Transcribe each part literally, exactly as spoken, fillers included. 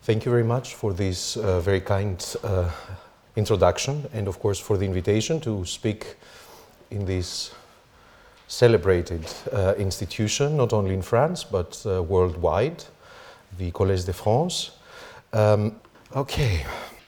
Thank you very much for this uh, very kind uh, introduction, and of course for the invitation to speak in this celebrated uh, institution, not only in France but uh, worldwide, the Collège de France. Um, okay.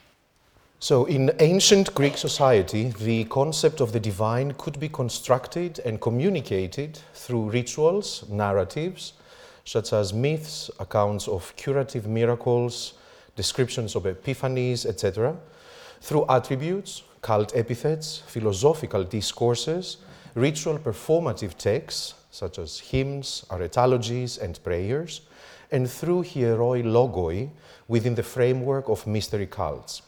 So in ancient Greek society, the concept of the divine could be constructed and communicated through rituals, narratives, such as myths, accounts of curative miracles, descriptions of epiphanies, et cetera, through attributes, cult epithets, philosophical discourses, ritual performative texts, such as hymns, aretalogies, and prayers, and through hieroi logoi within the framework of mystery cults.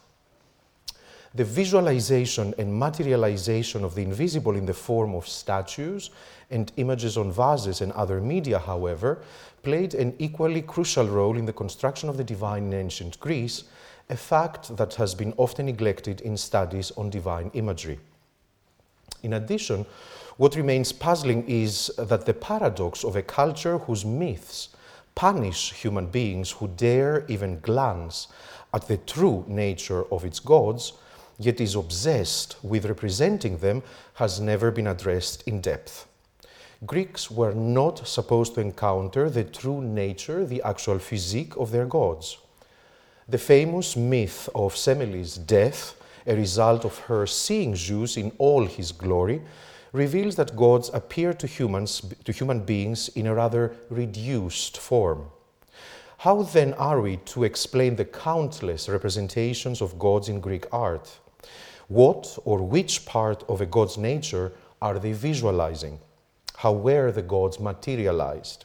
The visualization and materialization of the invisible in the form of statues and images on vases and other media, however, played an equally crucial role in the construction of the divine in ancient Greece, a fact that has been often neglected in studies on divine imagery. In addition, what remains puzzling is that the paradox of a culture whose myths punish human beings who dare even glance at the true nature of its gods, yet is obsessed with representing them, has never been addressed in depth. Greeks were not supposed to encounter the true nature, the actual physique of their gods. The famous myth of Semele's death, a result of her seeing Zeus in all his glory, reveals that gods appear to humans, to human beings in a rather reduced form. How then are we to explain the countless representations of gods in Greek art? What or which part of a god's nature are they visualizing? How were the gods materialized?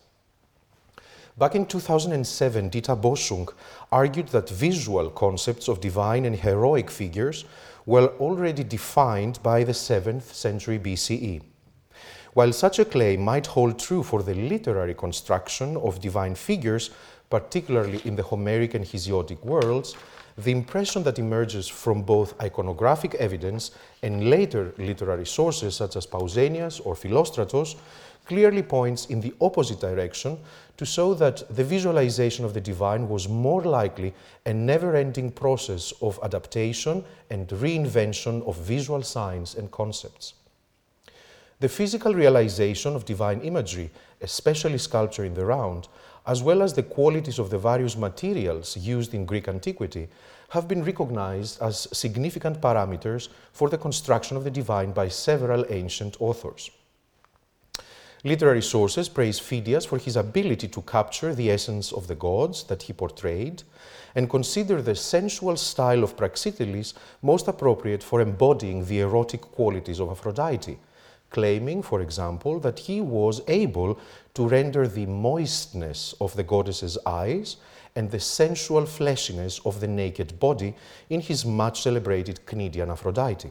Back in two thousand seven, Dita Boschung argued that visual concepts of divine and heroic figures were already defined by the seventh century B C E. While such a claim might hold true for the literary construction of divine figures, particularly in the Homeric and Hesiotic worlds, the impression that emerges from both iconographic evidence and later literary sources such as Pausanias or Philostratos clearly points in the opposite direction to show that the visualization of the divine was more likely a never-ending process of adaptation and reinvention of visual signs and concepts. The physical realization of divine imagery, especially sculpture in the round, as well as the qualities of the various materials used in Greek antiquity, have been recognized as significant parameters for the construction of the divine by several ancient authors. Literary sources praise Phidias for his ability to capture the essence of the gods that he portrayed and consider the sensual style of Praxiteles most appropriate for embodying the erotic qualities of Aphrodite, claiming, for example, that he was able to render the moistness of the goddess's eyes and the sensual fleshiness of the naked body in his much celebrated Cnidian Aphrodite.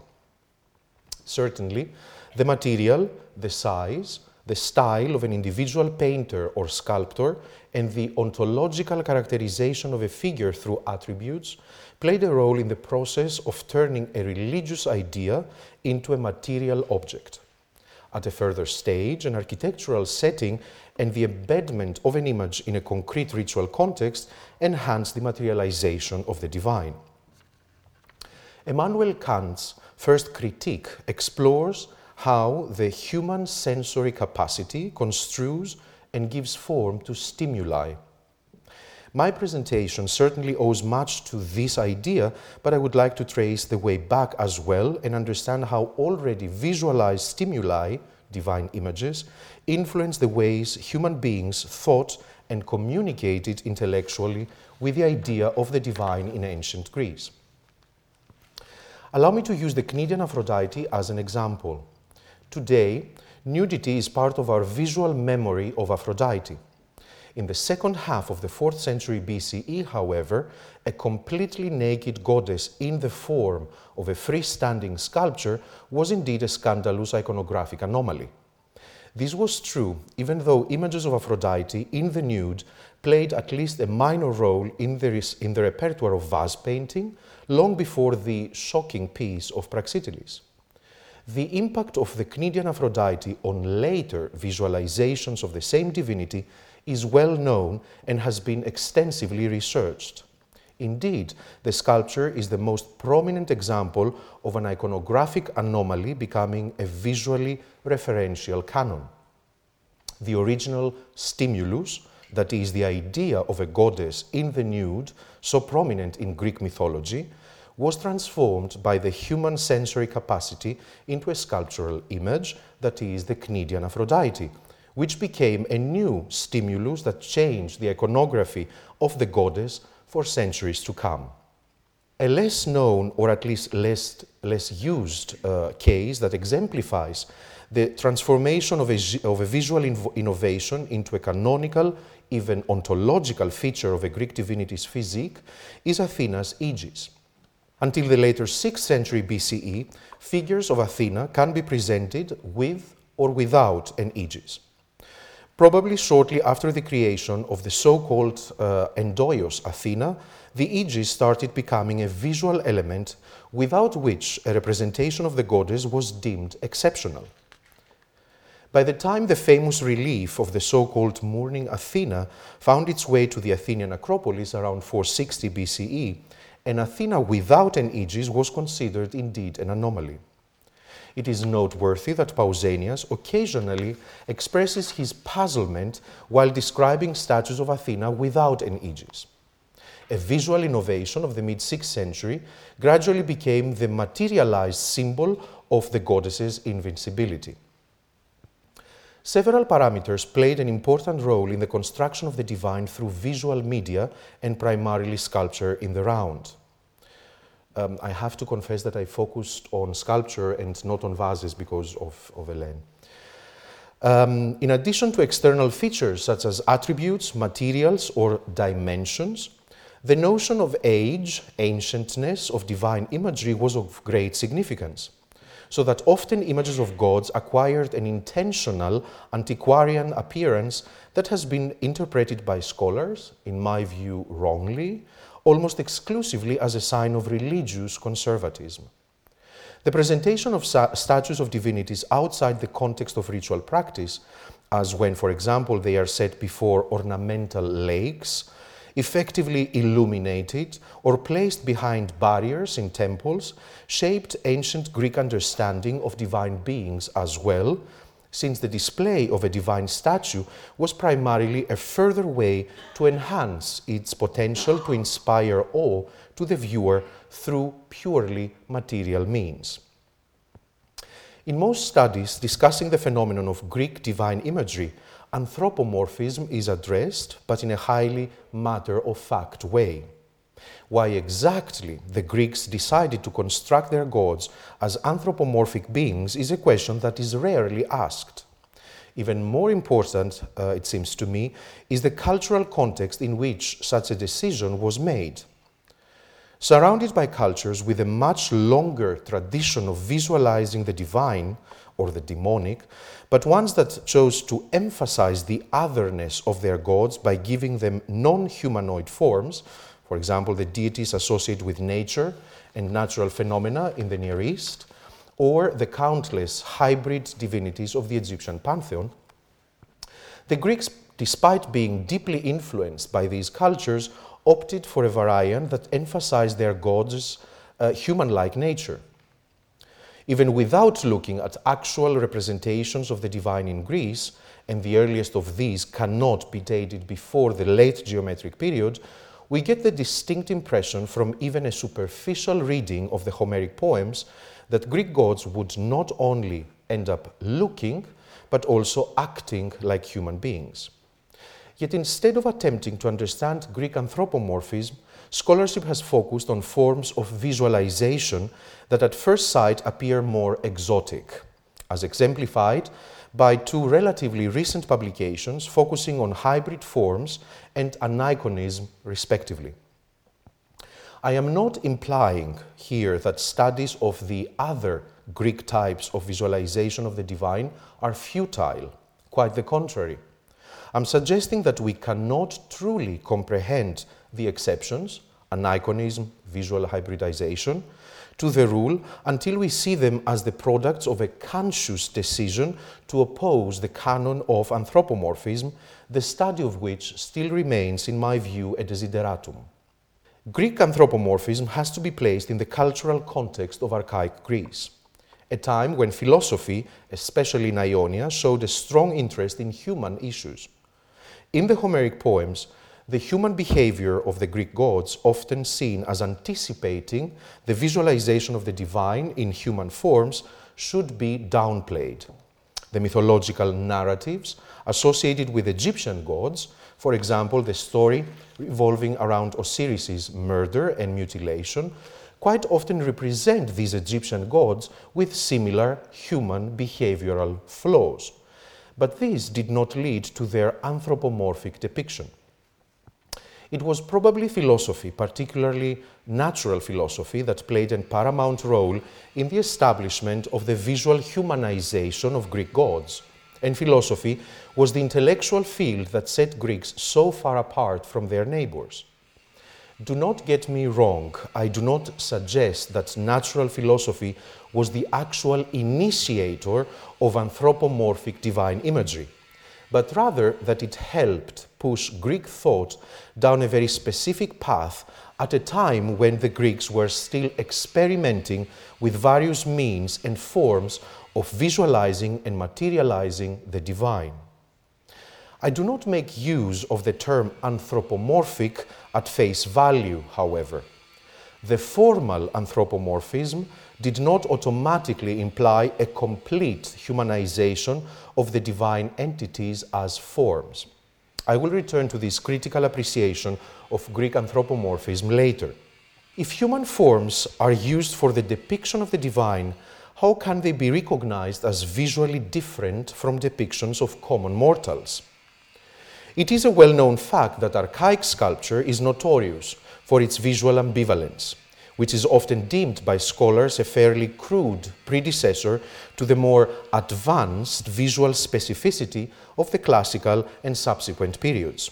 Certainly, the material, the size, the style of an individual painter or sculptor, and the ontological characterization of a figure through attributes played a role in the process of turning a religious idea into a material object. At a further stage, an architectural setting and the embedment of an image in a concrete ritual context enhance the materialization of the divine. Immanuel Kant's first critique explores how the human sensory capacity construes and gives form to stimuli. My presentation certainly owes much to this idea, but I would like to trace the way back as well and understand how already visualized stimuli, divine images, influence the ways human beings thought and communicated intellectually with the idea of the divine in ancient Greece. Allow me to use the Cnidian Aphrodite as an example. Today, nudity is part of our visual memory of Aphrodite. In the second half of the fourth century B C E, however, a completely naked goddess in the form of a freestanding sculpture was indeed a scandalous iconographic anomaly. This was true even though images of Aphrodite in the nude played at least a minor role in the, in the repertoire of vase painting long before the shocking piece of Praxiteles. The impact of the Cnidian Aphrodite on later visualizations of the same divinity is well known and has been extensively researched. Indeed, the sculpture is the most prominent example of an iconographic anomaly becoming a visually referential canon. The original stimulus, that is, the idea of a goddess in the nude, so prominent in Greek mythology, was transformed by the human sensory capacity into a sculptural image, that is, the Cnidian Aphrodite, which became a new stimulus that changed the iconography of the goddess for centuries to come. A less known, or at least less, less used uh, case that exemplifies the transformation of a, of a visual innovation into a canonical, even ontological feature of a Greek divinity's physique is Athena's Aegis. Until the later sixth century B C E, figures of Athena can be presented with or without an Aegis. Probably shortly after the creation of the so-called uh, Endoios Athena, the Aegis started becoming a visual element without which a representation of the goddess was deemed exceptional. By the time the famous relief of the so-called Mourning Athena found its way to the Athenian Acropolis around four sixty B C E, an Athena without an Aegis was considered indeed an anomaly. It is noteworthy that Pausanias occasionally expresses his puzzlement while describing statues of Athena without an Aegis. A visual innovation of the mid-sixth century gradually became the materialized symbol of the goddess's invincibility. Several parameters played an important role in the construction of the divine through visual media and primarily sculpture in the round. Um, I have to confess that I focused on sculpture and not on vases because of, of Hélène. Um, in addition to external features such as attributes, materials, or dimensions, the notion of age, ancientness of divine imagery was of great significance, so that often images of gods acquired an intentional antiquarian appearance that has been interpreted by scholars, in my view wrongly, almost exclusively as a sign of religious conservatism. The presentation of statues of divinities outside the context of ritual practice, as when, for example, they are set before ornamental lakes, effectively illuminated or placed behind barriers in temples, shaped ancient Greek understanding of divine beings as well, since the display of a divine statue was primarily a further way to enhance its potential to inspire awe to the viewer through purely material means. In most studies discussing the phenomenon of Greek divine imagery, anthropomorphism is addressed, but in a highly matter-of-fact way. Why exactly the Greeks decided to construct their gods as anthropomorphic beings is a question that is rarely asked. Even more important, uh, it seems to me, is the cultural context in which such a decision was made. Surrounded by cultures with a much longer tradition of visualizing the divine or the demonic, but ones that chose to emphasize the otherness of their gods by giving them non-humanoid forms, for example, the deities associated with nature and natural phenomena in the Near East, or the countless hybrid divinities of the Egyptian pantheon, the Greeks, despite being deeply influenced by these cultures, opted for a variant that emphasized their gods' uh, human-like nature. Even without looking at actual representations of the divine in Greece, and the earliest of these cannot be dated before the late geometric period, we get the distinct impression from even a superficial reading of the Homeric poems that Greek gods would not only end up looking, but also acting like human beings. Yet instead of attempting to understand Greek anthropomorphism, scholarship has focused on forms of visualization that at first sight appear more exotic, as exemplified by two relatively recent publications focusing on hybrid forms and aniconism, respectively. I am not implying here that studies of the other Greek types of visualization of the divine are futile, quite the contrary. I'm suggesting that we cannot truly comprehend the exceptions, aniconism, visual hybridization, to the rule until we see them as the products of a conscious decision to oppose the canon of anthropomorphism, the study of which still remains, in my view, a desideratum. Greek anthropomorphism has to be placed in the cultural context of archaic Greece, a time when philosophy, especially in Ionia, showed a strong interest in human issues. In the Homeric poems, the human behavior of the Greek gods, often seen as anticipating the visualization of the divine in human forms, should be downplayed. The mythological narratives associated with Egyptian gods, for example, the story revolving around Osiris's murder and mutilation, quite often represent these Egyptian gods with similar human behavioral flaws. But this did not lead to their anthropomorphic depiction. It was probably philosophy, particularly natural philosophy, that played a paramount role in the establishment of the visual humanization of Greek gods. And philosophy was the intellectual field that set Greeks so far apart from their neighbors. Do not get me wrong, I do not suggest that natural philosophy was the actual initiator of anthropomorphic divine imagery, but rather that it helped push Greek thought down a very specific path at a time when the Greeks were still experimenting with various means and forms of visualizing and materializing the divine. I do not make use of the term anthropomorphic at face value, however. The formal anthropomorphism did not automatically imply a complete humanization of the divine entities as forms. I will return to this critical appreciation of Greek anthropomorphism later. If human forms are used for the depiction of the divine, how can they be recognized as visually different from depictions of common mortals? It is a well-known fact that archaic sculpture is notorious for its visual ambivalence, which is often deemed by scholars a fairly crude predecessor to the more advanced visual specificity of the classical and subsequent periods.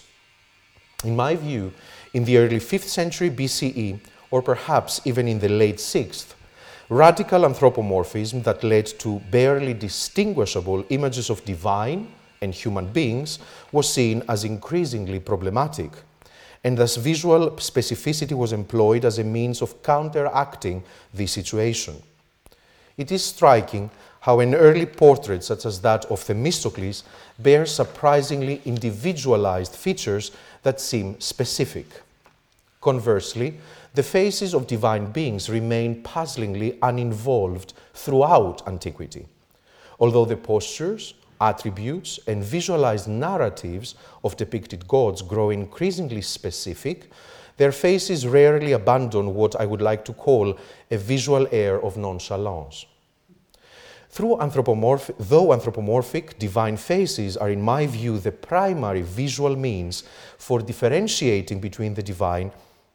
In my view, in the early fifth century B C E, or perhaps even in the late sixth, radical anthropomorphism that led to barely distinguishable images of divine and human beings was seen as increasingly problematic, and thus visual specificity was employed as a means of counteracting this situation. It is striking how an early portrait such as that of Themistocles bears surprisingly individualized features that seem specific. Conversely, the faces of divine beings remain puzzlingly uninvolved throughout antiquity, although the postures, attributes, and visualized narratives of depicted gods grow increasingly specific, their faces rarely abandon what I would like to call a visual air of nonchalance. Through anthropomorphic, though anthropomorphic, divine faces are, in my view, the primary visual means for differentiating between the divine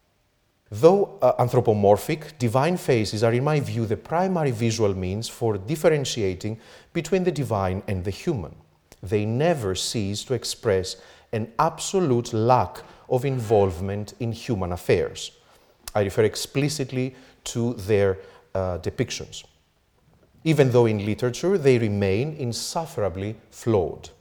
Though uh, anthropomorphic, divine faces are, in my view, the primary visual means for differentiating between the divine and the human. They never cease to express an absolute lack of involvement in human affairs. I refer explicitly to their uh, depictions, even though in literature they remain insufferably flawed.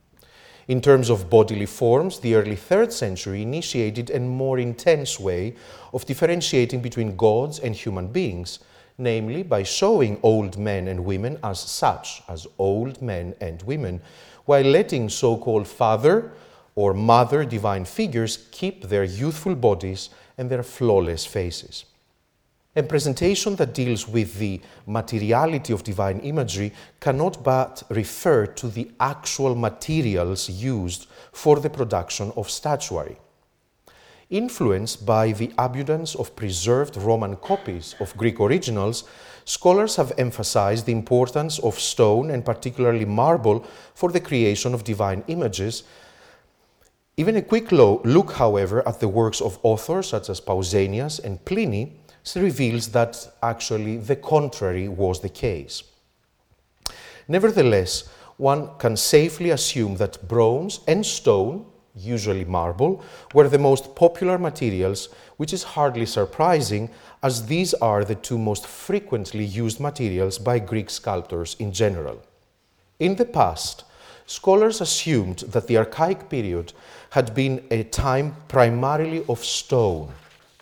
In terms of bodily forms, the early third century initiated a more intense way of differentiating between gods and human beings, namely by showing old men and women as such, as old men and women, while letting so-called father or mother divine figures keep their youthful bodies and their flawless faces. A presentation that deals with the materiality of divine imagery cannot but refer to the actual materials used for the production of statuary. Influenced by the abundance of preserved Roman copies of Greek originals, scholars have emphasized the importance of stone and particularly marble for the creation of divine images. Even a quick look, however, at the works of authors such as Pausanias and Pliny reveals that actually the contrary was the case. Nevertheless, one can safely assume that bronze and stone, usually marble, were the most popular materials, which is hardly surprising as these are the two most frequently used materials by Greek sculptors in general. In the past, scholars assumed that the archaic period had been a time primarily of stone.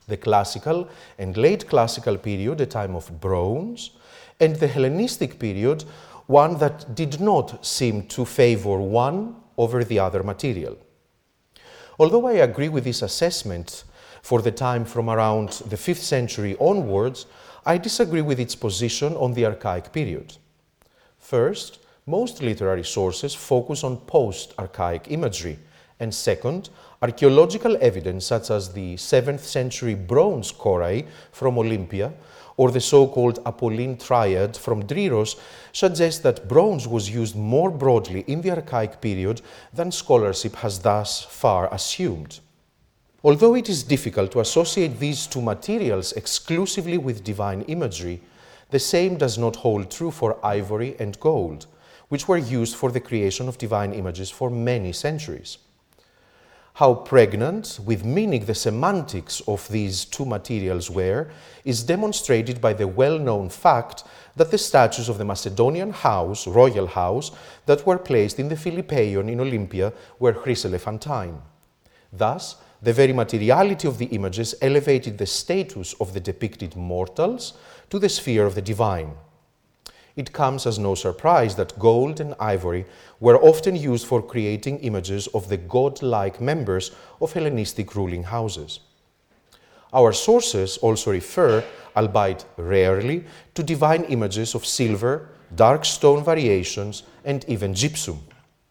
the classical and late classical period, a time of bronze, and the Hellenistic period, one that did not seem to favor one over the other material. Although I agree with this assessment for the time from around the fifth century onwards, I disagree with its position on the archaic period. First, most literary sources focus on post-archaic imagery, and second, archaeological evidence such as the seventh century bronze Korai from Olympia or the so-called Apolline Triad from Dryros suggests that bronze was used more broadly in the archaic period than scholarship has thus far assumed. Although it is difficult to associate these two materials exclusively with divine imagery, the same does not hold true for ivory and gold, which were used for the creation of divine images for many centuries. How pregnant with meaning the semantics of these two materials were is demonstrated by the well-known fact that the statues of the Macedonian house, royal house, that were placed in the Philippeion in Olympia were chryselephantine. Thus, the very materiality of the images elevated the status of the depicted mortals to the sphere of the divine. It comes as no surprise that gold and ivory were often used for creating images of the godlike members of Hellenistic ruling houses. Our sources also refer, albeit rarely, to divine images of silver, dark stone variations, and even gypsum.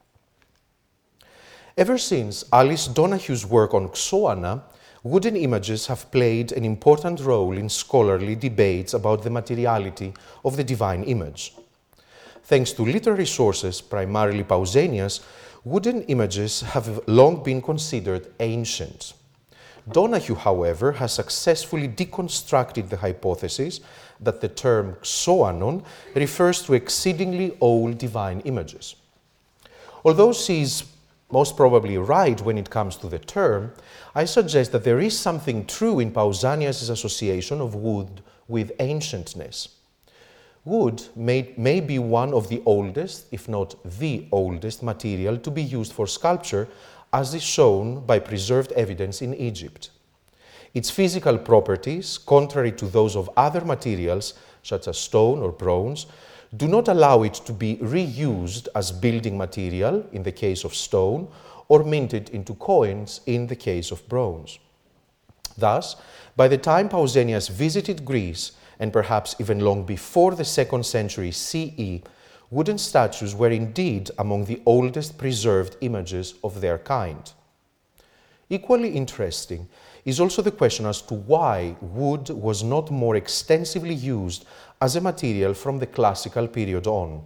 Ever since Alice Donahue's work on Xoana, wooden images have played an important role in scholarly debates about the materiality of the divine image. Thanks to literary sources, primarily Pausanias, wooden images have long been considered ancient. Donahue, however, has successfully deconstructed the hypothesis that the term Xoanon refers to exceedingly old divine images. Although she is most probably right when it comes to the term, I suggest that there is something true in Pausanias' association of wood with ancientness. Wood may, may be one of the oldest, if not the oldest, material to be used for sculpture, as is shown by preserved evidence in Egypt. Its physical properties, contrary to those of other materials, such as stone or bronze, do not allow it to be reused as building material in the case of stone or minted into coins in the case of bronze. Thus, by the time Pausanias visited Greece, and perhaps even long before the second century C E, wooden statues were indeed among the oldest preserved images of their kind. Equally interesting is also the question as to why wood was not more extensively used as a material from the classical period on.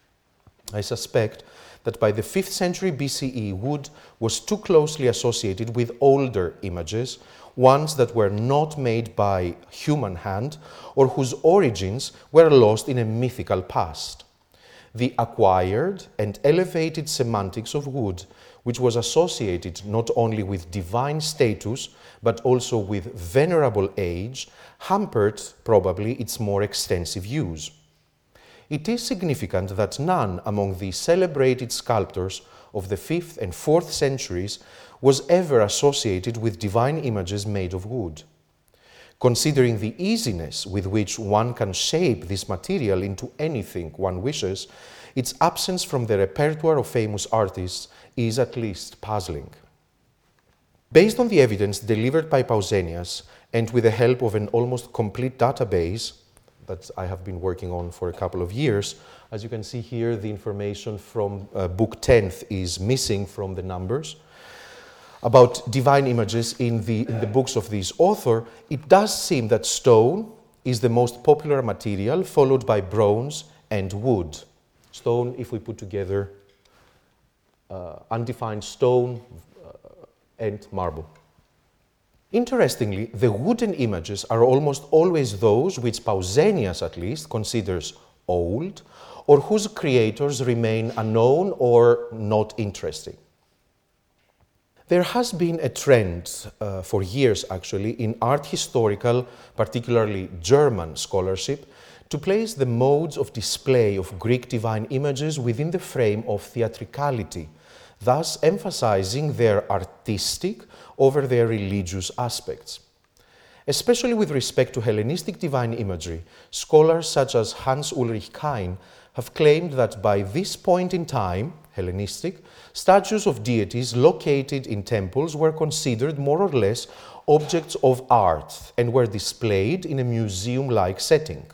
I suspect that by the fifth century B C E, wood was too closely associated with older images, ones that were not made by human hand or whose origins were lost in a mythical past. The acquired and elevated semantics of wood, which was associated not only with divine status, but also with venerable age, hampered probably its more extensive use. It is significant that none among the celebrated sculptors of the fifth and fourth centuries was ever associated with divine images made of wood. Considering the easiness with which one can shape this material into anything one wishes, its absence from the repertoire of famous artists is at least puzzling. Based on the evidence delivered by Pausanias, and with the help of an almost complete database that I have been working on for a couple of years, as you can see here, the information from uh, Book tenth is missing from the numbers. About divine images in the, in the books of this author, it does seem that stone is the most popular material, followed by bronze and wood. Stone, if we put together uh, undefined stone uh, and marble. Interestingly, the wooden images are almost always those which Pausanias, at least, considers old, or whose creators remain unknown or not interesting. There has been a trend uh, for years, actually, in art historical, particularly German scholarship, to place the modes of display of Greek divine images within the frame of theatricality, thus emphasizing their artistic over their religious aspects. Especially with respect to Hellenistic divine imagery, scholars such as Hans Ulrich Kain have claimed that by this point in time, Hellenistic, statues of deities located in temples were considered more or less objects of art and were displayed in a museum-like setting.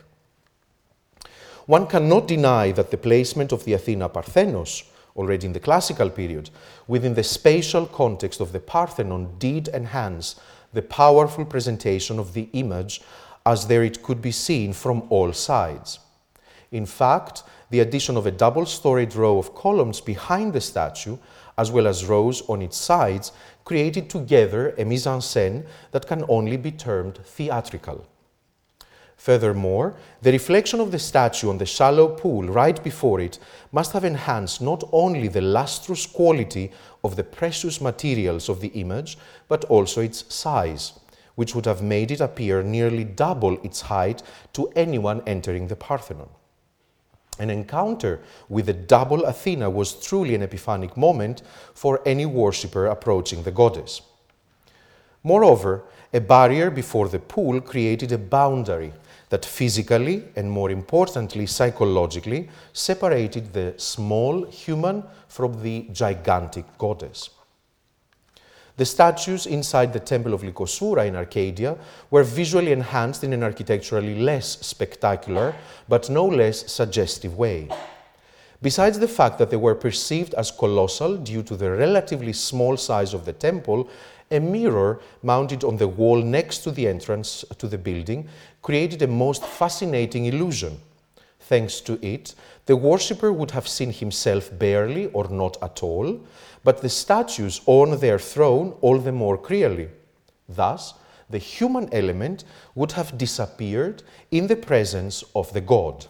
One cannot deny that the placement of the Athena Parthenos, already in the classical period, within the spatial context of the Parthenon did enhance the powerful presentation of the image as there it could be seen from all sides. In fact, the addition of a double-storied row of columns behind the statue, as well as rows on its sides, created together a mise-en-scène that can only be termed theatrical. Furthermore, the reflection of the statue on the shallow pool right before it must have enhanced not only the lustrous quality of the precious materials of the image, but also its size, which would have made it appear nearly double its height to anyone entering the Parthenon. An encounter with the double Athena was truly an epiphanic moment for any worshipper approaching the goddess. Moreover, a barrier before the pool created a boundary that physically and, more importantly, psychologically separated the small human from the gigantic goddess. The statues inside the temple of Lycosura in Arcadia were visually enhanced in an architecturally less spectacular but no less suggestive way. Besides the fact that they were perceived as colossal due to the relatively small size of the temple, a mirror mounted on the wall next to the entrance to the building created a most fascinating illusion. Thanks to it, the worshipper would have seen himself barely or not at all, but the statues on their throne all the more clearly. Thus, the human element would have disappeared in the presence of the god.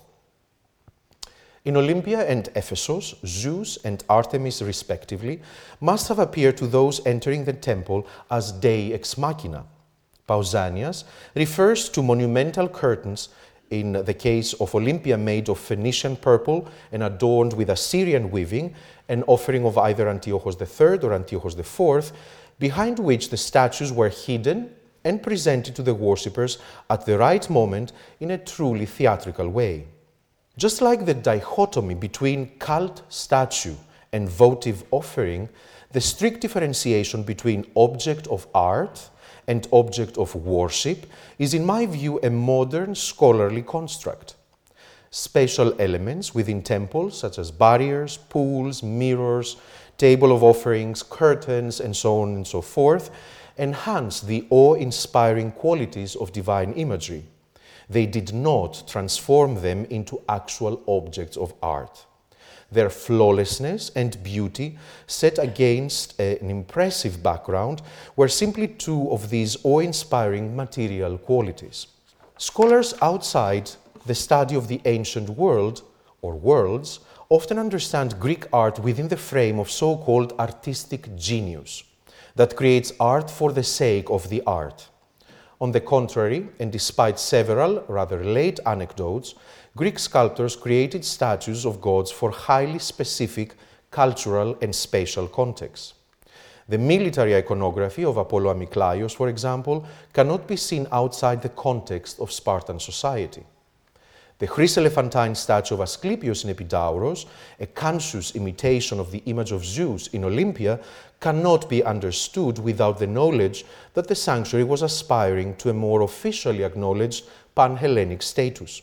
In Olympia and Ephesus, Zeus and Artemis respectively must have appeared to those entering the temple as dei ex machina. Pausanias refers to monumental curtains in the case of Olympia made of Phoenician purple and adorned with Assyrian weaving, an offering of either Antiochus the third or Antiochus the fourth, behind which the statues were hidden and presented to the worshippers at the right moment in a truly theatrical way. Just like the dichotomy between cult statue and votive offering, the strict differentiation between object of art and object of worship is, in my view, a modern scholarly construct. Spatial elements within temples, such as barriers, pools, mirrors, table of offerings, curtains, and so on and so forth, enhance the awe-inspiring qualities of divine imagery. They did not transform them into actual objects of art. Their flawlessness and beauty set against a, an impressive background were simply two of these awe-inspiring material qualities. Scholars outside the study of the ancient world, or worlds, often understand Greek art within the frame of so-called artistic genius, that creates art for the sake of the art. On the contrary, and despite several rather late anecdotes, Greek sculptors created statues of gods for highly specific cultural and spatial contexts. The military iconography of Apollo Amyklaios, for example, cannot be seen outside the context of Spartan society. The chryselephantine statue of Asclepius in Epidauros, a conscious imitation of the image of Zeus in Olympia, cannot be understood without the knowledge that the sanctuary was aspiring to a more officially acknowledged pan-Hellenic status.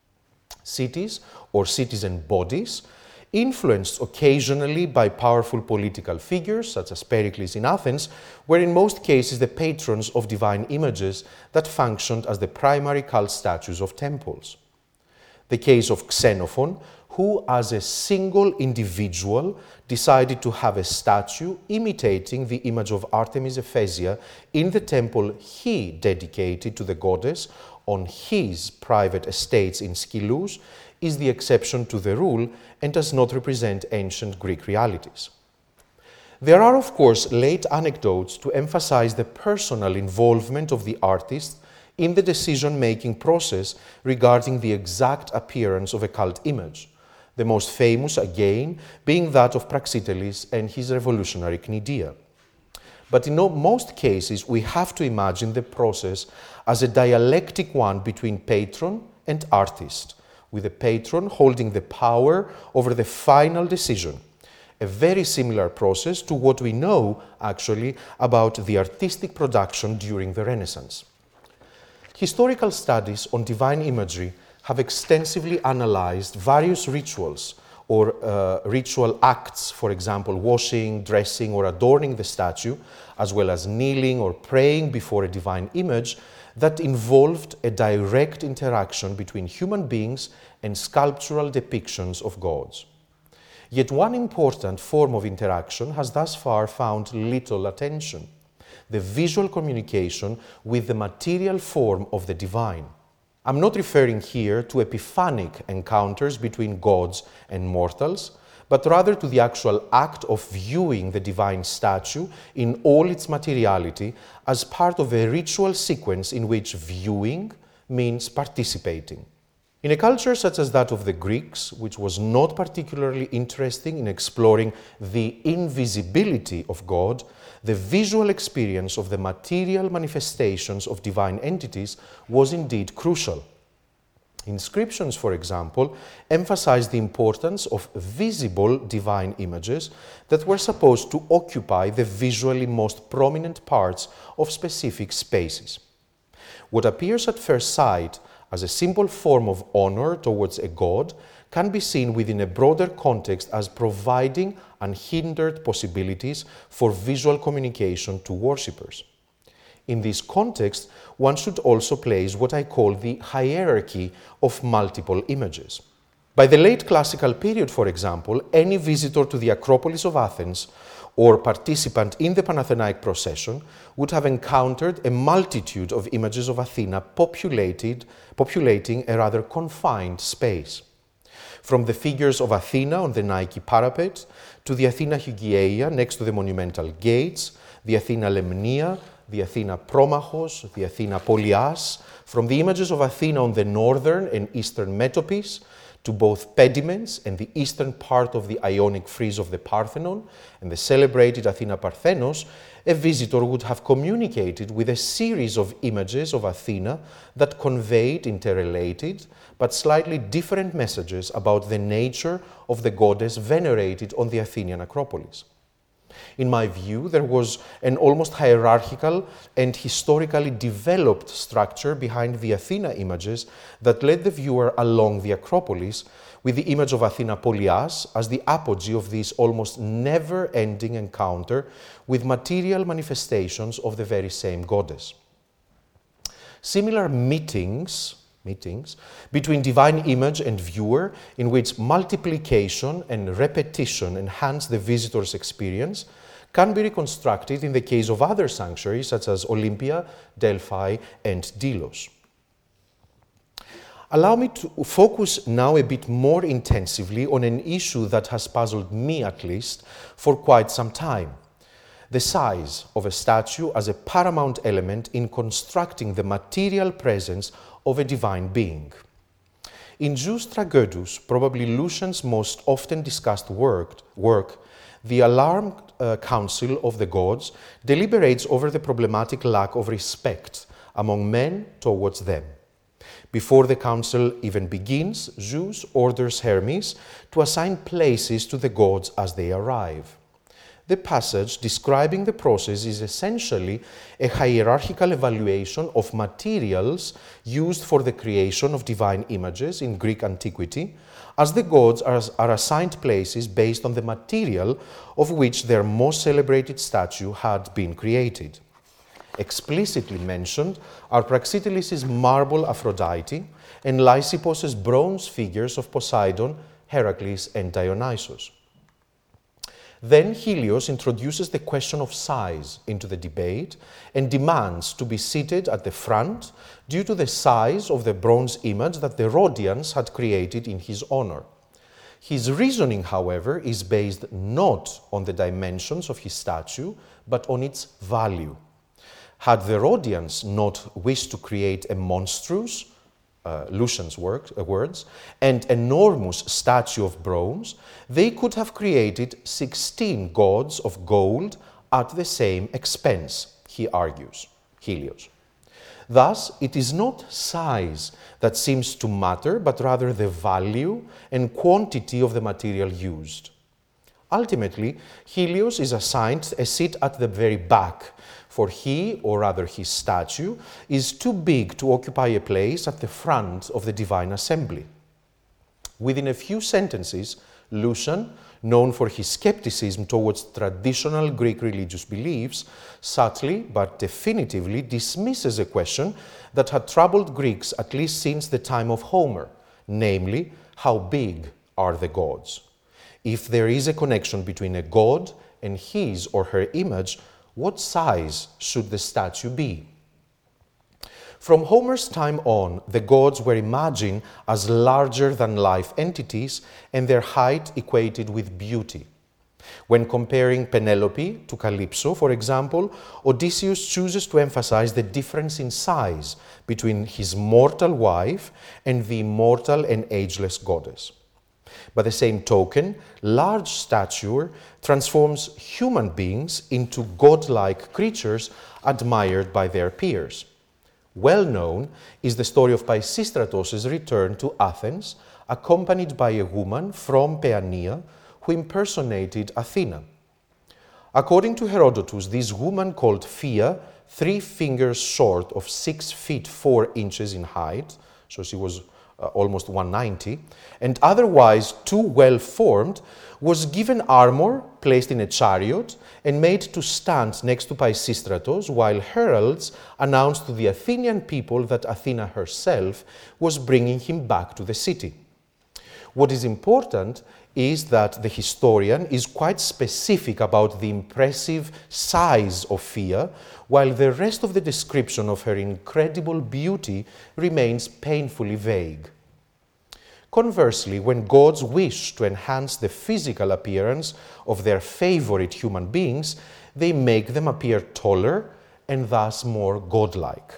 Cities, or citizen bodies, influenced occasionally by powerful political figures, such as Pericles in Athens, were in most cases the patrons of divine images that functioned as the primary cult statues of temples. The case of Xenophon, who as a single individual decided to have a statue imitating the image of Artemis Ephesia in the temple he dedicated to the goddess on his private estates in Skylous, is the exception to the rule and does not represent ancient Greek realities. There are, of course, late anecdotes to emphasize the personal involvement of the artist in the decision-making process regarding the exact appearance of a cult image, the most famous, again, being that of Praxiteles and his revolutionary Cnidia. But in most cases, we have to imagine the process as a dialectic one between patron and artist, with the patron holding the power over the final decision. A very similar process to what we know, actually, about the artistic production during the Renaissance. Historical studies on divine imagery have extensively analyzed various rituals or uh, ritual acts, for example, washing, dressing, or adorning the statue, as well as kneeling or praying before a divine image, that involved a direct interaction between human beings and sculptural depictions of gods. Yet one important form of interaction has thus far found little attention: the visual communication with the material form of the divine. I'm not referring here to epiphanic encounters between gods and mortals, but rather to the actual act of viewing the divine statue in all its materiality as part of a ritual sequence in which viewing means participating. In a culture such as that of the Greeks, which was not particularly interested in exploring the invisibility of God, the visual experience of the material manifestations of divine entities was indeed crucial. Inscriptions, for example, emphasize the importance of visible divine images that were supposed to occupy the visually most prominent parts of specific spaces. What appears at first sight as a simple form of honor towards a god can be seen within a broader context as providing unhindered possibilities for visual communication to worshippers. In this context, one should also place what I call the hierarchy of multiple images. By the late classical period, for example, any visitor to the Acropolis of Athens or participant in the Panathenaic procession would have encountered a multitude of images of Athena populated, populating a rather confined space. From the figures of Athena on the Nike parapet to the Athena Hygieia next to the monumental gates, the Athena Lemnia, the Athena Promachos, the Athena Polias, from the images of Athena on the northern and eastern metopes, to both pediments and the eastern part of the Ionic frieze of the Parthenon and the celebrated Athena Parthenos, a visitor would have communicated with a series of images of Athena that conveyed interrelated but slightly different messages about the nature of the goddess venerated on the Athenian Acropolis. In my view, there was an almost hierarchical and historically developed structure behind the Athena images that led the viewer along the Acropolis, with the image of Athena Polias as the apogee of this almost never-ending encounter with material manifestations of the very same goddess. Similar meetings meetings between divine image and viewer, in which multiplication and repetition enhance the visitor's experience, can be reconstructed in the case of other sanctuaries such as Olympia, Delphi, and Delos. Allow me to focus now a bit more intensively on an issue that has puzzled me, at least, for quite some time: the size of a statue as a paramount element in constructing the material presence of a divine being. In Jus Tragödus, probably Lucian's most often discussed work, work the Alarmed uh, Council of the Gods deliberates over the problematic lack of respect among men towards them. Before the council even begins, Zeus orders Hermes to assign places to the gods as they arrive. The passage describing the process is essentially a hierarchical evaluation of materials used for the creation of divine images in Greek antiquity, as the gods are, are assigned places based on the material of which their most celebrated statue had been created. Explicitly mentioned are Praxiteles' marble Aphrodite and Lysippos' bronze figures of Poseidon, Heracles, and Dionysus. Then Helios introduces the question of size into the debate and demands to be seated at the front due to the size of the bronze image that the Rhodians had created in his honor. His reasoning, however, is based not on the dimensions of his statue, but on its value. Had the Rhodians not wished to create a monstrous, Uh, Lucian's work, uh, words, and enormous statue of bronze, they could have created sixteen gods of gold, at the same expense, he argues, Helios. Thus, it is not size that seems to matter, but rather the value and quantity of the material used. Ultimately, Helios is assigned a seat at the very back, for he, or rather his statue, is too big to occupy a place at the front of the divine assembly. Within a few sentences, Lucian, known for his skepticism towards traditional Greek religious beliefs, subtly but definitively dismisses a question that had troubled Greeks at least since the time of Homer, namely, how big are the gods? If there is a connection between a god and his or her image, what size should the statue be? From Homer's time on, the gods were imagined as larger-than-life entities and their height equated with beauty. When comparing Penelope to Calypso, for example, Odysseus chooses to emphasize the difference in size between his mortal wife and the immortal and ageless goddess. By the same token, large stature transforms human beings into godlike creatures admired by their peers. Well known is the story of Pisistratos' return to Athens, accompanied by a woman from Paeania who impersonated Athena. According to Herodotus, this woman called Phia, three fingers short of six feet four inches in height, so she was uh, almost one ninety, and otherwise too well formed, was given armor, placed in a chariot, and made to stand next to Pisistratos, while heralds announced to the Athenian people that Athena herself was bringing him back to the city. What is important is that the historian is quite specific about the impressive size of Phia, while the rest of the description of her incredible beauty remains painfully vague. Conversely, when gods wish to enhance the physical appearance of their favorite human beings, they make them appear taller and thus more godlike.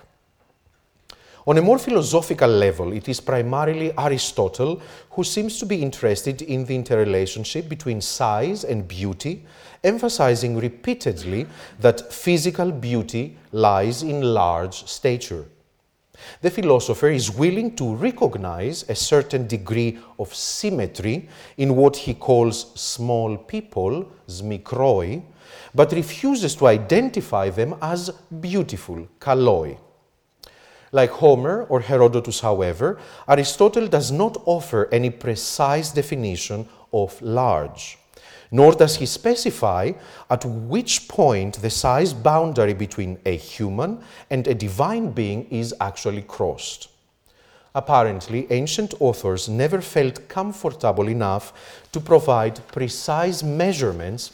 On a more philosophical level, it is primarily Aristotle who seems to be interested in the interrelationship between size and beauty, emphasizing repeatedly that physical beauty lies in large stature. The philosopher is willing to recognize a certain degree of symmetry in what he calls small people, zmikroi, but refuses to identify them as beautiful, kaloi. Like Homer or Herodotus, however, Aristotle does not offer any precise definition of large, nor does he specify at which point the size boundary between a human and a divine being is actually crossed. Apparently, ancient authors never felt comfortable enough to provide precise measurements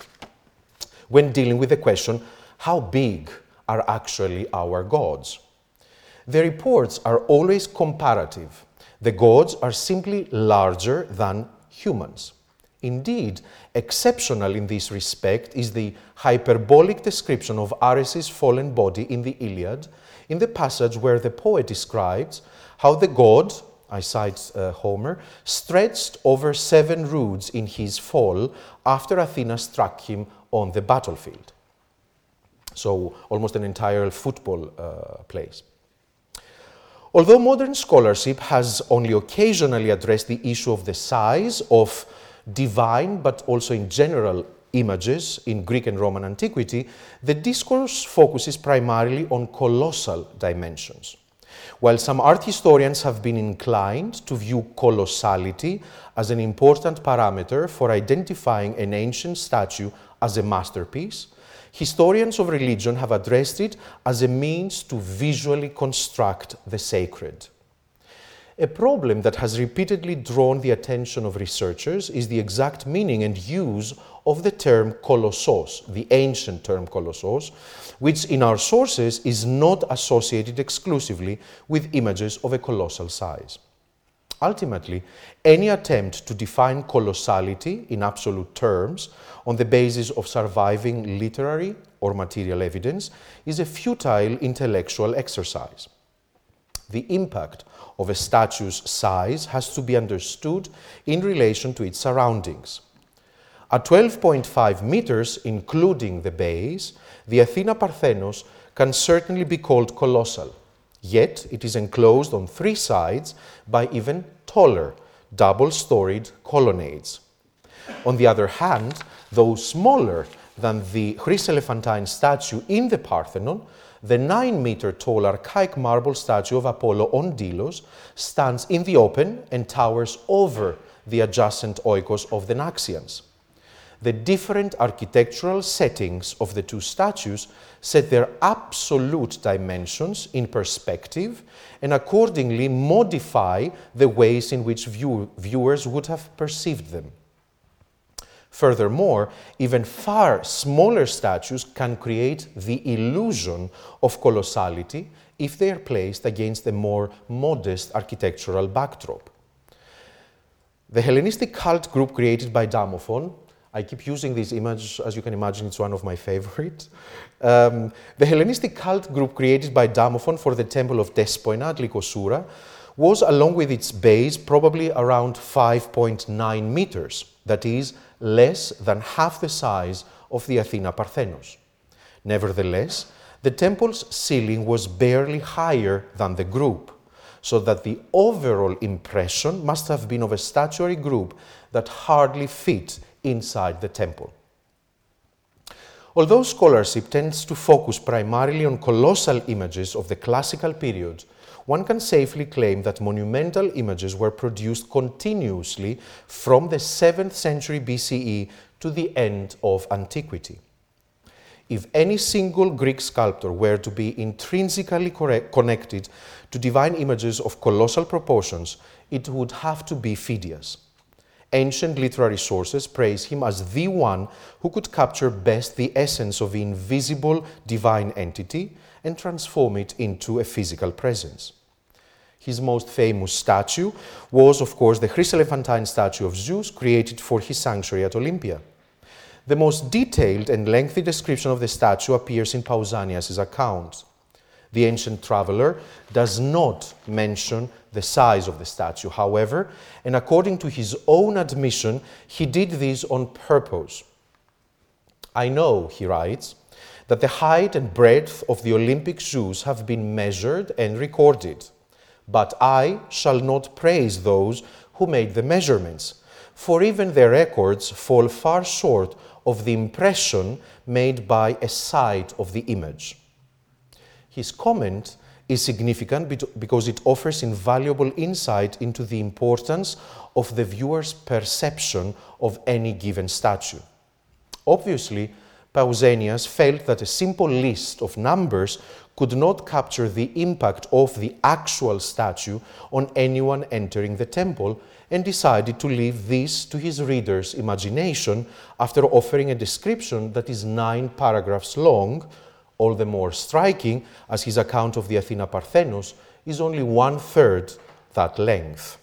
when dealing with the question, how big are actually our gods? The reports are always comparative. The gods are simply larger than humans. Indeed, exceptional in this respect is the hyperbolic description of Ares' fallen body in the Iliad, in the passage where the poet describes how the god, I cite uh, Homer, stretched over seven roods in his fall after Athena struck him on the battlefield. So almost an entire football uh, place. Although modern scholarship has only occasionally addressed the issue of the size of divine, but also in general, images in Greek and Roman antiquity, the discourse focuses primarily on colossal dimensions. While some art historians have been inclined to view colossality as an important parameter for identifying an ancient statue as a masterpiece, historians of religion have addressed it as a means to visually construct the sacred. A problem that has repeatedly drawn the attention of researchers is the exact meaning and use of the term kolossos, the ancient term kolossos, which in our sources is not associated exclusively with images of a colossal size. Ultimately, any attempt to define colossality in absolute terms on the basis of surviving literary or material evidence is a futile intellectual exercise. The impact of a statue's size has to be understood in relation to its surroundings. At twelve point five meters, including the base, the Athena Parthenos can certainly be called colossal, yet it is enclosed on three sides by even taller, double-storied colonnades. On the other hand, though smaller than the Chryselephantine statue in the Parthenon, the nine-meter-tall archaic marble statue of Apollo on Delos stands in the open and towers over the adjacent oikos of the Naxians. The different architectural settings of the two statues set their absolute dimensions in perspective and accordingly modify the ways in which view viewers would have perceived them. Furthermore, even far smaller statues can create the illusion of colossality if they are placed against a more modest architectural backdrop. The Hellenistic cult group created by Damophon, I keep using this image, as you can imagine, it's one of my favorites. Um, the Hellenistic cult group created by Damophon for the temple of Despoina at Lycosura was, along with its base, probably around five point nine meters, that is, less than half the size of the Athena Parthenos. Nevertheless, the temple's ceiling was barely higher than the group, so that the overall impression must have been of a statuary group that hardly fit inside the temple. Although scholarship tends to focus primarily on colossal images of the classical period, one can safely claim that monumental images were produced continuously from the seventh century B C E to the end of antiquity. If any single Greek sculptor were to be intrinsically correct, connected to divine images of colossal proportions, it would have to be Phidias. Ancient literary sources praise him as the one who could capture best the essence of the invisible divine entity and transform it into a physical presence. His most famous statue was, of course, the Chryselephantine statue of Zeus created for his sanctuary at Olympia. The most detailed and lengthy description of the statue appears in Pausanias' account. The ancient traveler does not mention the size of the statue, however, and according to his own admission, he did this on purpose. I know, he writes, that the height and breadth of the Olympic Zeus have been measured and recorded, but I shall not praise those who made the measurements, for even their records fall far short of the impression made by a sight of the image. His comment is significant because it offers invaluable insight into the importance of the viewer's perception of any given statue. Obviously, Pausanias felt that a simple list of numbers could not capture the impact of the actual statue on anyone entering the temple, and decided to leave this to his reader's imagination after offering a description that is nine paragraphs long, all the more striking as his account of the Athena Parthenos is only one-third that length.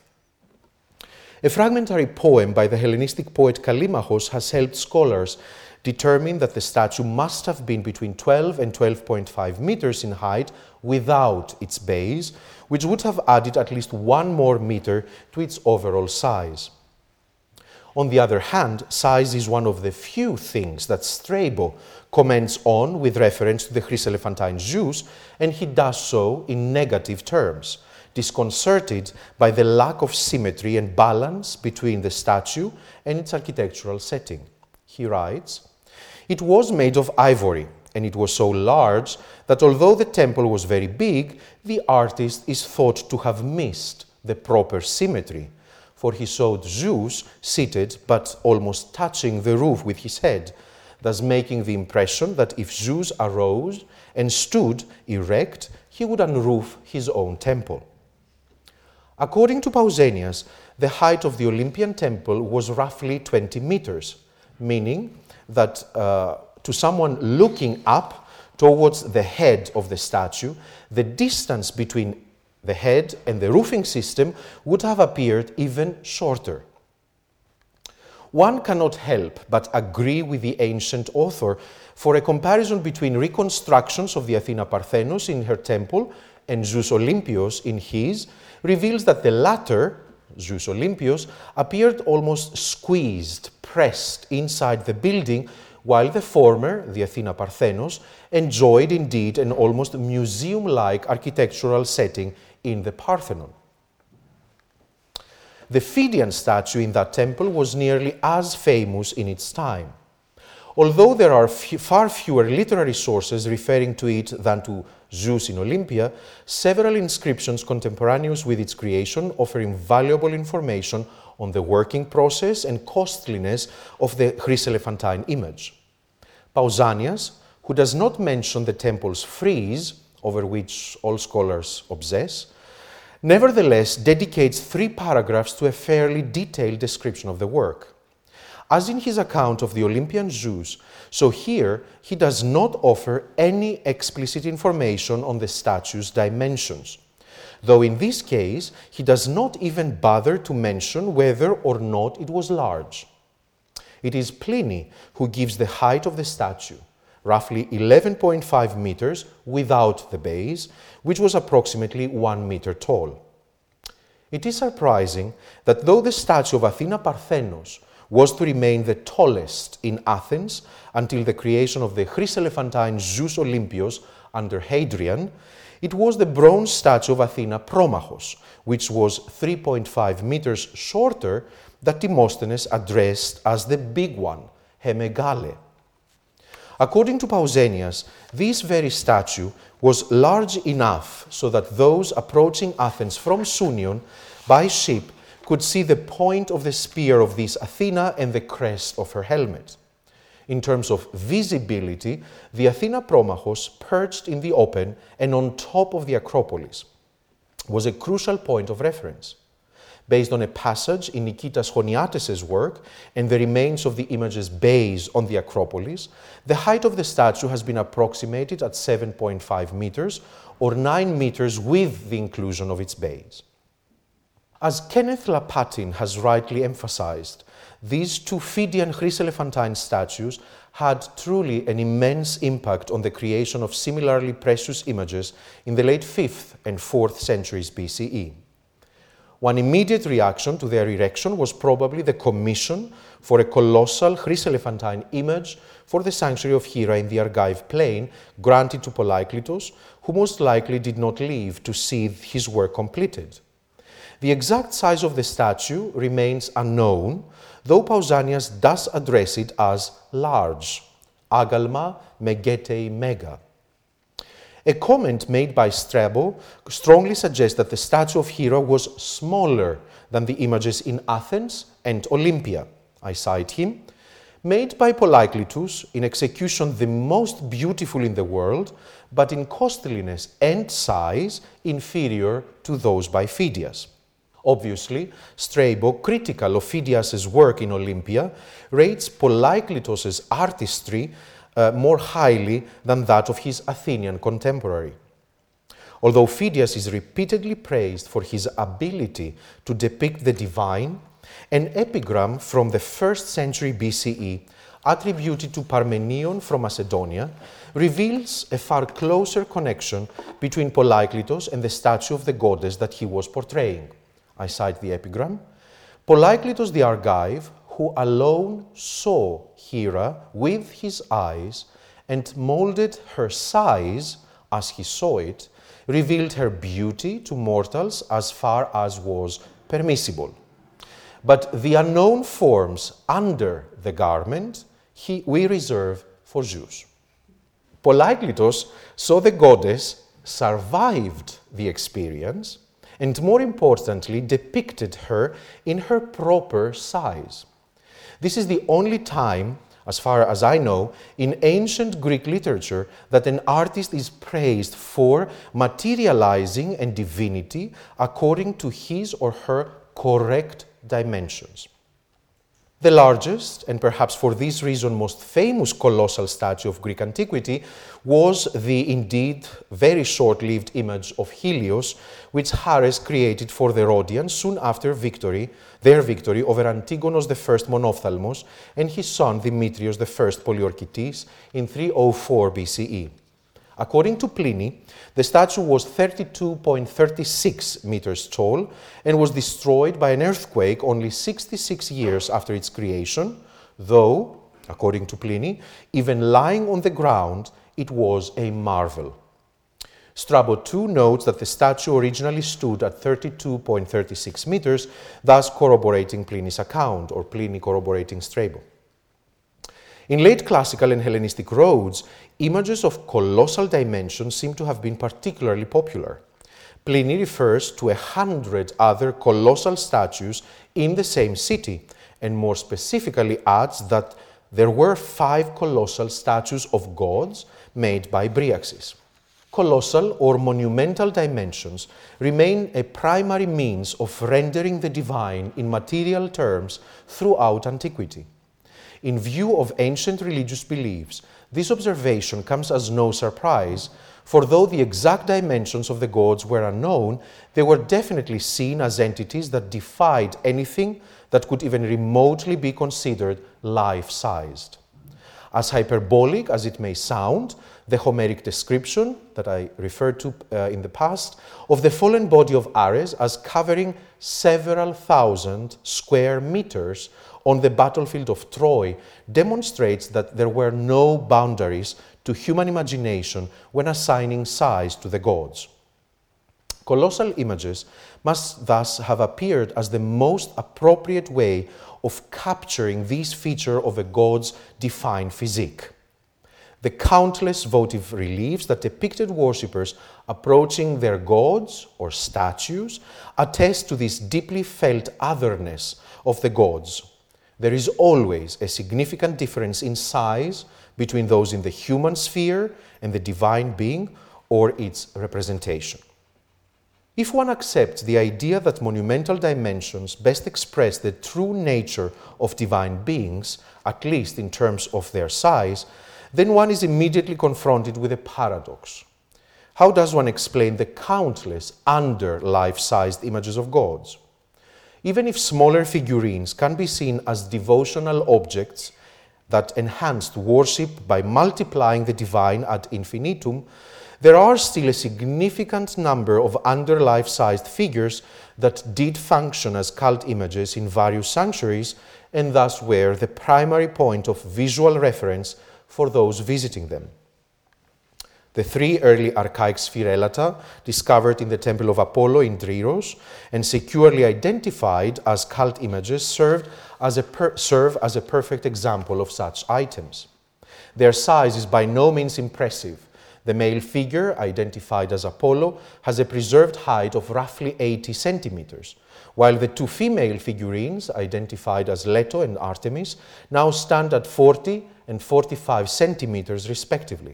A fragmentary poem by the Hellenistic poet Callimachos has helped scholars determine that the statue must have been between twelve and twelve point five meters in height without its base, which would have added at least one more meter to its overall size. On the other hand, size is one of the few things that Strabo comments on with reference to the Chryselephantine Zeus, and he does so in negative terms, disconcerted by the lack of symmetry and balance between the statue and its architectural setting. He writes, "It was made of ivory, and it was so large that although the temple was very big, the artist is thought to have missed the proper symmetry, for he showed Zeus seated but almost touching the roof with his head, thus making the impression that if Zeus arose and stood erect, he would unroof his own temple." According to Pausanias, the height of the Olympian temple was roughly twenty meters, meaning that uh, to someone looking up towards the head of the statue, the distance between the head and the roofing system would have appeared even shorter. One cannot help but agree with the ancient author, for a comparison between reconstructions of the Athena Parthenos in her temple and Zeus Olympios in his reveals that the latter Zeus Olympios, appeared almost squeezed, pressed inside the building, while the former, the Athena Parthenos, enjoyed indeed an almost museum-like architectural setting in the Parthenon. The Phidian statue in that temple was nearly as famous in its time. Although there are f- far fewer literary sources referring to it than to Zeus in Olympia, several inscriptions contemporaneous with its creation offer invaluable information on the working process and costliness of the chryselephantine image. Pausanias, who does not mention the temple's frieze, over which all scholars obsess, nevertheless dedicates three paragraphs to a fairly detailed description of the work. As in his account of the Olympian Zeus, so here he does not offer any explicit information on the statue's dimensions, though in this case he does not even bother to mention whether or not it was large. It is Pliny who gives the height of the statue, roughly eleven point five meters without the base, which was approximately one meter tall. It is surprising that though the statue of Athena Parthenos was to remain the tallest in Athens until the creation of the chryselephantine Zeus Olympios under Hadrian, it was the bronze statue of Athena Promachos, which was three point five meters shorter, that Demosthenes addressed as the big one, he megale. According to Pausanias, this very statue was large enough so that those approaching Athens from Sunion by ship could see the point of the spear of this Athena and the crest of her helmet. In terms of visibility, the Athena Promachos, perched in the open and on top of the Acropolis, was a crucial point of reference. Based on a passage in Nikitas Choniates' work and the remains of the image's base on the Acropolis, the height of the statue has been approximated at seven point five meters, or nine meters with the inclusion of its base. As Kenneth Lapatin has rightly emphasized, these two Phidian chryselephantine statues had truly an immense impact on the creation of similarly precious images in the late fifth and fourth centuries B C E. One immediate reaction to their erection was probably the commission for a colossal chryselephantine image for the sanctuary of Hera in the Argive plain, granted to Polykleitos, who most likely did not live to see his work completed. The exact size of the statue remains unknown, though Pausanias does address it as large, agalma megetei mega. A comment made by Strabo strongly suggests that the statue of Hera was smaller than the images in Athens and Olympia. I cite him, made by Polykleitos, in execution the most beautiful in the world, but in costliness and size inferior to those by Phidias. Obviously, Strabo, critical of Phidias' work in Olympia, rates Polykleitos' artistry uh, more highly than that of his Athenian contemporary. Although Phidias is repeatedly praised for his ability to depict the divine, an epigram from the first century B C E, attributed to Parmenion from Macedonia, reveals a far closer connection between Polykleitos and the statue of the goddess that he was portraying. I cite the epigram. Polykleitos the Argive, who alone saw Hera with his eyes and molded her size as he saw it, revealed her beauty to mortals as far as was permissible. But the unknown forms under the garment he, we reserve for Zeus. Polykleitos saw the goddess, survived the experience, and more importantly, depicted her in her proper size. This is the only time, as far as I know, in ancient Greek literature that an artist is praised for materializing a divinity according to his or her correct dimensions. The largest, and perhaps for this reason most famous colossal statue of Greek antiquity, was the indeed very short-lived image of Helios, which Hares created for the Rhodians soon after victory, their victory over Antigonos the First Monophthalmos and his son Demetrios the First Polyarchites in three oh four B C E. According to Pliny, the statue was thirty-two point three six meters tall and was destroyed by an earthquake only sixty-six years after its creation, though, according to Pliny, even lying on the ground, it was a marvel. Strabo too notes that the statue originally stood at thirty-two point three six meters, thus corroborating Pliny's account, or Pliny corroborating Strabo. In late classical and Hellenistic Rhodes, images of colossal dimensions seem to have been particularly popular. Pliny refers to a hundred other colossal statues in the same city, and more specifically adds that there were five colossal statues of gods made by Bryaxis. Colossal or monumental dimensions remain a primary means of rendering the divine in material terms throughout antiquity. In view of ancient religious beliefs, this observation comes as no surprise, for though the exact dimensions of the gods were unknown, they were definitely seen as entities that defied anything that could even remotely be considered life-sized. As hyperbolic as it may sound, the Homeric description that I referred to uh, in the past of the fallen body of Ares as covering several thousand square meters on the battlefield of Troy demonstrates that there were no boundaries to human imagination when assigning size to the gods. Colossal images must thus have appeared as the most appropriate way of capturing this feature of a god's defined physique. The countless votive reliefs that depicted worshippers approaching their gods or statues attest to this deeply felt otherness of the gods. There is always a significant difference in size between those in the human sphere and the divine being or its representation. If one accepts the idea that monumental dimensions best express the true nature of divine beings, at least in terms of their size, then one is immediately confronted with a paradox. How does one explain the countless under-life-sized images of gods? Even if smaller figurines can be seen as devotional objects that enhanced worship by multiplying the divine ad infinitum, there are still a significant number of under-life-sized figures that did function as cult images in various sanctuaries and thus were the primary point of visual reference for those visiting them. The three early archaic spherellata discovered in the Temple of Apollo in Dryros and securely identified as cult images served as a per- serve as a perfect example of such items. Their size is by no means impressive. The male figure, identified as Apollo, has a preserved height of roughly eighty centimeters, while the two female figurines, identified as Leto and Artemis, now stand at forty and forty-five centimeters respectively.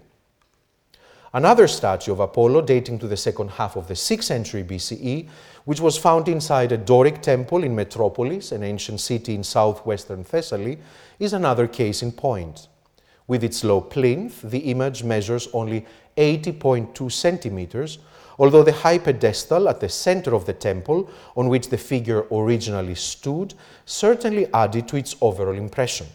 Another statue of Apollo dating to the second half of the sixth century B C E, which was found inside a Doric temple in Metropolis, an ancient city in southwestern Thessaly, is another case in point. With its low plinth, the image measures only eighty point two centimeters, although the high pedestal at the center of the temple, on which the figure originally stood, certainly added to its overall impression.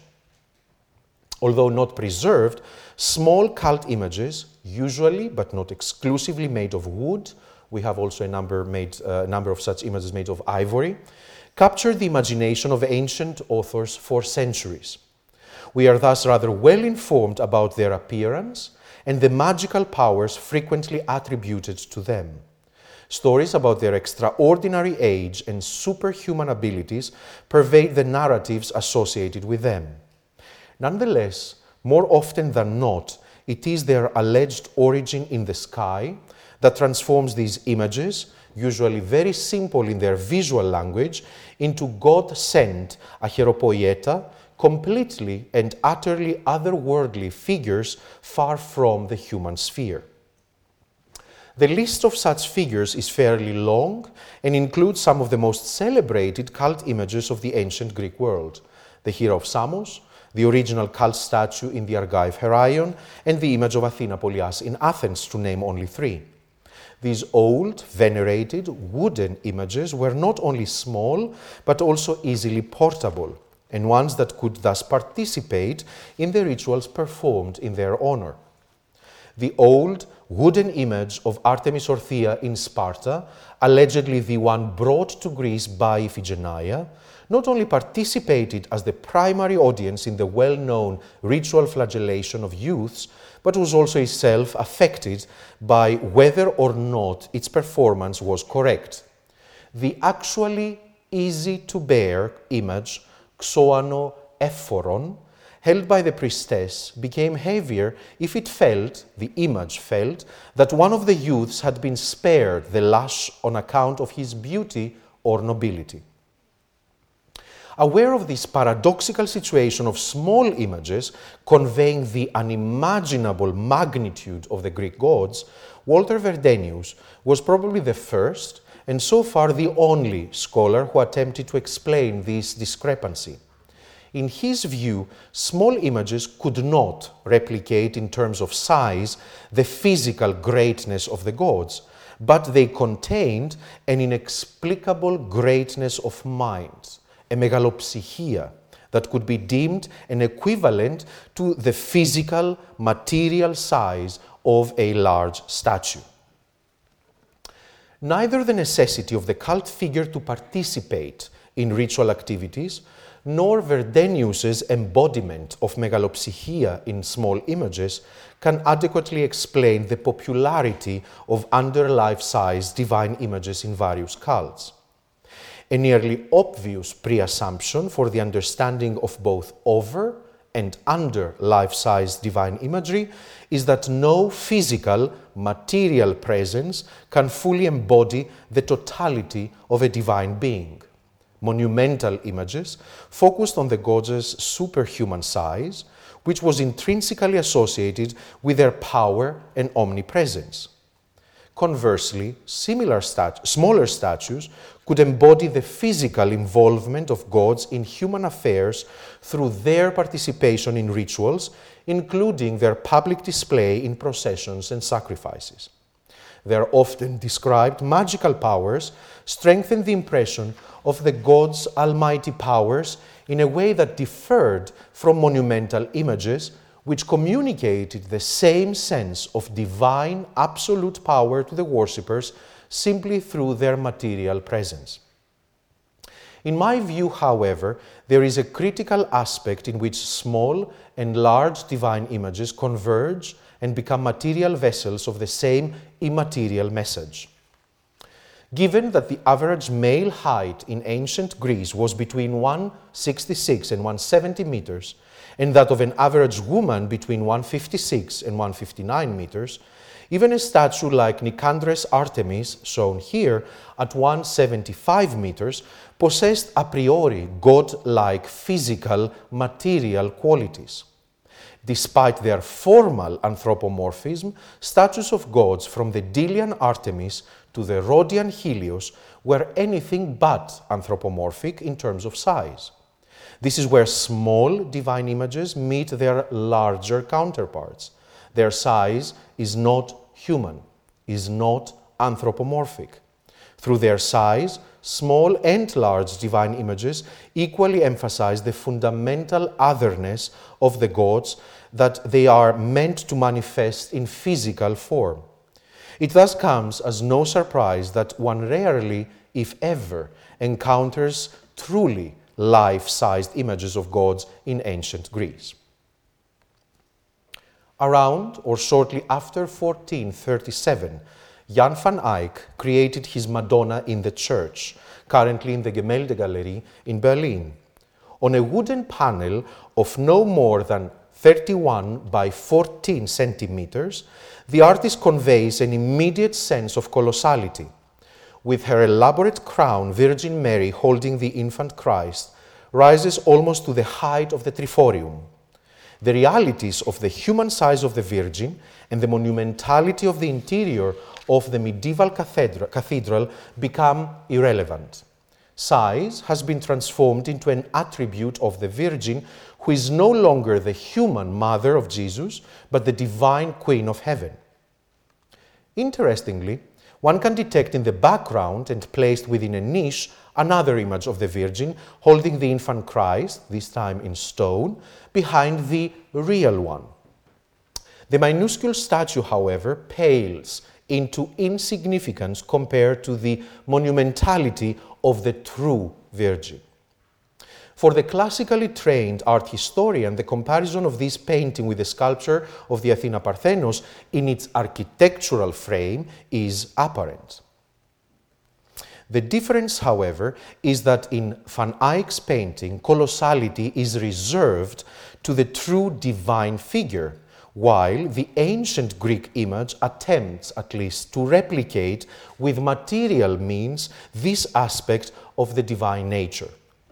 Although not preserved, small cult images, usually but not exclusively made of wood, we have also a number, made, uh, number of such images made of ivory, captured the imagination of ancient authors for centuries. We are thus rather well informed about their appearance and the magical powers frequently attributed to them. Stories about their extraordinary age and superhuman abilities pervade the narratives associated with them. Nonetheless, more often than not, it is their alleged origin in the sky that transforms these images, usually very simple in their visual language, into God-sent acheiropoieta, completely and utterly otherworldly figures far from the human sphere. The list of such figures is fairly long and includes some of the most celebrated cult images of the ancient Greek world: the Hero of Samos, the original cult statue in the Argive Heraion, and the image of Athena Polias in Athens, to name only three. These old, venerated, wooden images were not only small, but also easily portable, and ones that could thus participate in the rituals performed in their honor. The old, wooden image of Artemis Orthia in Sparta, allegedly the one brought to Greece by Iphigenia, not only participated as the primary audience in the well-known ritual flagellation of youths, but was also itself affected by whether or not its performance was correct. The actually easy-to-bear image, Xoano Ephoron, held by the priestess, became heavier if it felt, the image felt, that one of the youths had been spared the lash on account of his beauty or nobility. Aware of this paradoxical situation of small images conveying the unimaginable magnitude of the Greek gods, Walter Verdenius was probably the first and so far the only scholar who attempted to explain this discrepancy. In his view, small images could not replicate in terms of size the physical greatness of the gods, but they contained an inexplicable greatness of mind, a megalopsychia that could be deemed an equivalent to the physical, material size of a large statue. Neither the necessity of the cult figure to participate in ritual activities, nor Verdenius's embodiment of megalopsychia in small images can adequately explain the popularity of under-life-size divine images in various cults. A nearly obvious pre-assumption for the understanding of both over and under life-size divine imagery is that no physical, material presence can fully embody the totality of a divine being. Monumental images focused on the gods' superhuman size, which was intrinsically associated with their power and omnipresence. Conversely, similar stat- smaller statues could embody the physical involvement of gods in human affairs through their participation in rituals, including their public display in processions and sacrifices. Their often described magical powers strengthened the impression of the gods' almighty powers in a way that differed from monumental images, which communicated the same sense of divine absolute power to the worshippers simply through their material presence. In my view, however, there is a critical aspect in which small and large divine images converge and become material vessels of the same immaterial message. Given that the average male height in ancient Greece was between one hundred sixty-six and one hundred seventy meters, and that of an average woman between one hundred fifty-six and one hundred fifty-nine meters, even a statue like Nicandre's Artemis, shown here at one hundred seventy-five meters, possessed a priori god-like physical, material qualities. Despite their formal anthropomorphism, statues of gods from the Delian Artemis to the Rhodian Helios were anything but anthropomorphic in terms of size. This is where small divine images meet their larger counterparts. Their size is not human, is not anthropomorphic. Through their size, small and large divine images equally emphasize the fundamental otherness of the gods that they are meant to manifest in physical form. It thus comes as no surprise that one rarely, if ever, encounters truly life-sized images of gods in ancient Greece. Around or shortly after fourteen thirty-seven, Jan van Eyck created his Madonna in the church, currently in the Gemäldegalerie in Berlin. On a wooden panel of no more than thirty-one by fourteen centimeters, the artist conveys an immediate sense of colossality. With her elaborate crown, Virgin Mary holding the infant Christ rises almost to the height of the triforium. The realities of the human size of the Virgin and the monumentality of the interior of the medieval cathedral, cathedral become irrelevant. Size has been transformed into an attribute of the Virgin, who is no longer the human mother of Jesus, but the divine Queen of Heaven. Interestingly, one can detect in the background and placed within a niche another image of the Virgin holding the infant Christ, this time in stone, behind the real one. The minuscule statue, however, pales into insignificance compared to the monumentality of the true Virgin. For the classically trained art historian, the comparison of this painting with the sculpture of the Athena Parthenos in its architectural frame is apparent. The difference, however, is that in Van Eyck's painting, colossality is reserved to the true divine figure, while the ancient Greek image attempts, at least, to replicate with material means this aspect of the divine nature.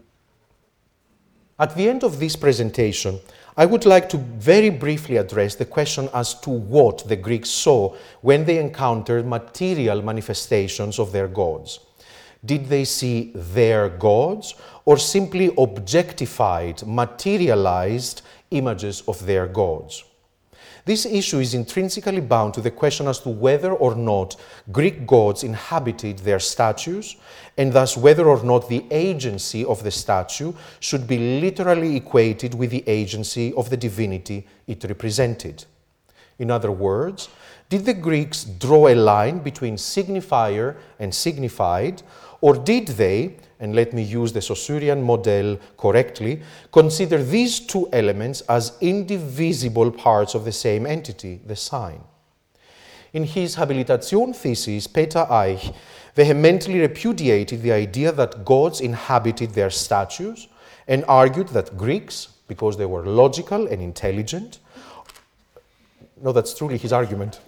At the end of this presentation, I would like to very briefly address the question as to what the Greeks saw when they encountered material manifestations of their gods. Did they see their gods, or simply objectified, materialized images of their gods? This issue is intrinsically bound to the question as to whether or not Greek gods inhabited their statues, and thus whether or not the agency of the statue should be literally equated with the agency of the divinity it represented. In other words, did the Greeks draw a line between signifier and signified, or did they, and let me use the Saussurean model correctly, consider these two elements as indivisible parts of the same entity, the sign? In his habilitation thesis, Peter Eich vehemently repudiated the idea that gods inhabited their statues and argued that Greeks, because they were logical and intelligent, no, that's truly his argument,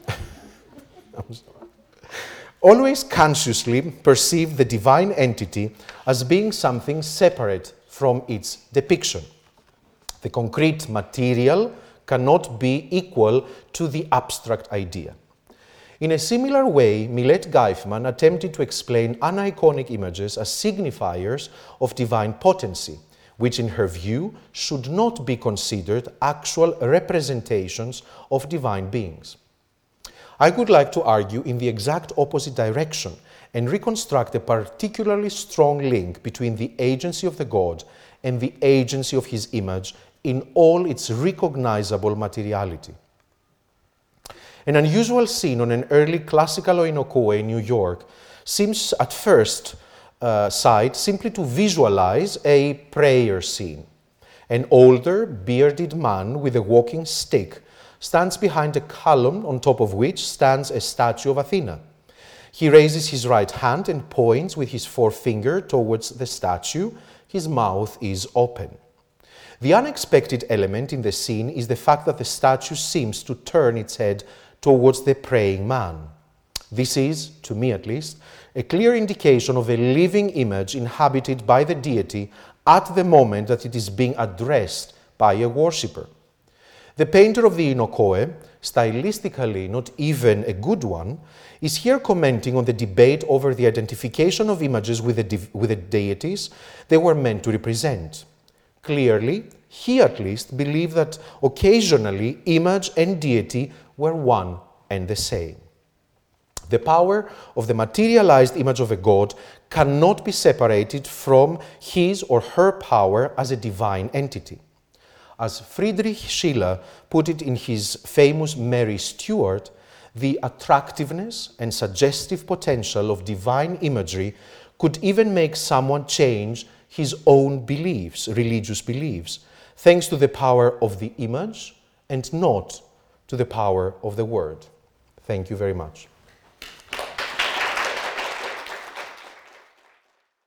always consciously perceived the divine entity as being something separate from its depiction. The concrete material cannot be equal to the abstract idea. In a similar way, Millet Geifman attempted to explain aniconic images as signifiers of divine potency, which in her view should not be considered actual representations of divine beings. I would like to argue in the exact opposite direction and reconstruct a particularly strong link between the agency of the god and the agency of his image in all its recognizable materiality. An unusual scene on an early classical oinokoe in New York seems at first uh, sight simply to visualize a prayer scene. An older, bearded man with a walking stick stands behind a column on top of which stands a statue of Athena. He raises his right hand and points with his forefinger towards the statue. His mouth is open. The unexpected element in the scene is the fact that the statue seems to turn its head towards the praying man. This is, to me at least, a clear indication of a living image inhabited by the deity at the moment that it is being addressed by a worshipper. The painter of the oinokoe, stylistically not even a good one, is here commenting on the debate over the identification of images with the, de- with the deities they were meant to represent. Clearly, he at least believed that occasionally image and deity were one and the same. The power of the materialized image of a god cannot be separated from his or her power as a divine entity. As Friedrich Schiller put it in his famous Mary Stuart, the attractiveness and suggestive potential of divine imagery could even make someone change his own beliefs, religious beliefs, thanks to the power of the image and not to the power of the word. Thank you very much.